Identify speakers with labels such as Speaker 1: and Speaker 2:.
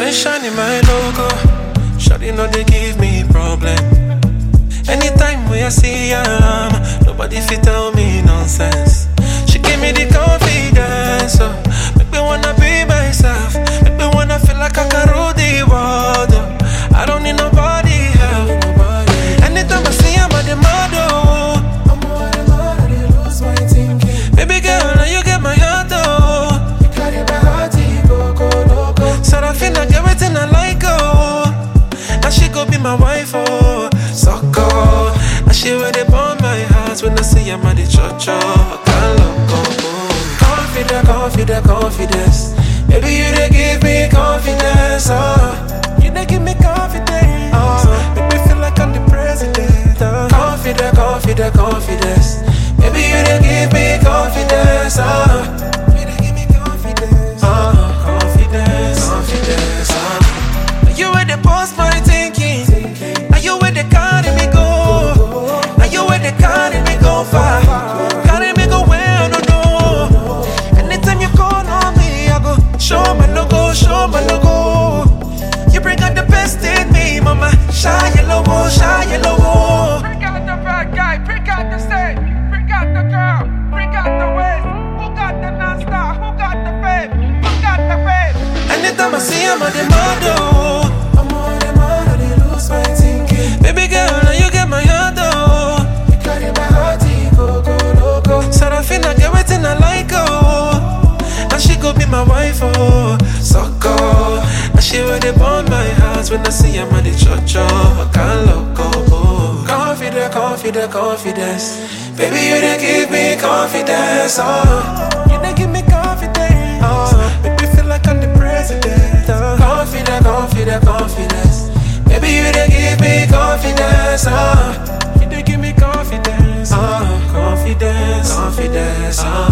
Speaker 1: Sunshine in my logo. Shawty know they give me problem. Anytime when I see nobody fit tell me nonsense. She give me the confidence, so make me wanna be myself. Make me wanna feel like I can rule the world. I don't need nobody help. Anytime I see I'm at the model. They lose my thinking. Baby girl, now you get my heart though. You carry my heart, go loco. So I feel like everything I like, oh. Now she go be my wife, oh. Sucker. Now she ready for my heart when I see I'm at the church, oh. Confidence. Baby, you they give me confidence, oh. You they give me confidence, oh. Make me feel like I'm the president, oh. Confidence. Baby, you they give me confidence, oh. You they give me confidence, oh. Confidence, oh. Are you where they post my thinking? Are you where they carry me go? Are you where they carry me go far? Carry me go where I don't know. Anytime you call on me, I go show my logo. You bring out the best in me, mama. Shine your logo.
Speaker 2: Bring out the bad guy, bring out the stage, bring out the girl, bring out the waist. Who got the non-star? Who got the fame? Who got the fame?
Speaker 1: Anytime I see I'm on the model. They lose my thinking. Baby girl, now you get my heart though. You carry my heart, go loco. So I feel like everything I like, oh. Now she go be my wife, oh. Sucker. Now she ready for my heart when I see I'm at the church, oh. I can't loco, oh. Confidence. Baby, you they give me confidence, oh. You they give me confidence, oh. Make me feel like I'm the president, oh. Confidence. Baby, you they give me confidence, oh. You they give me confidence, oh. Confidence, oh.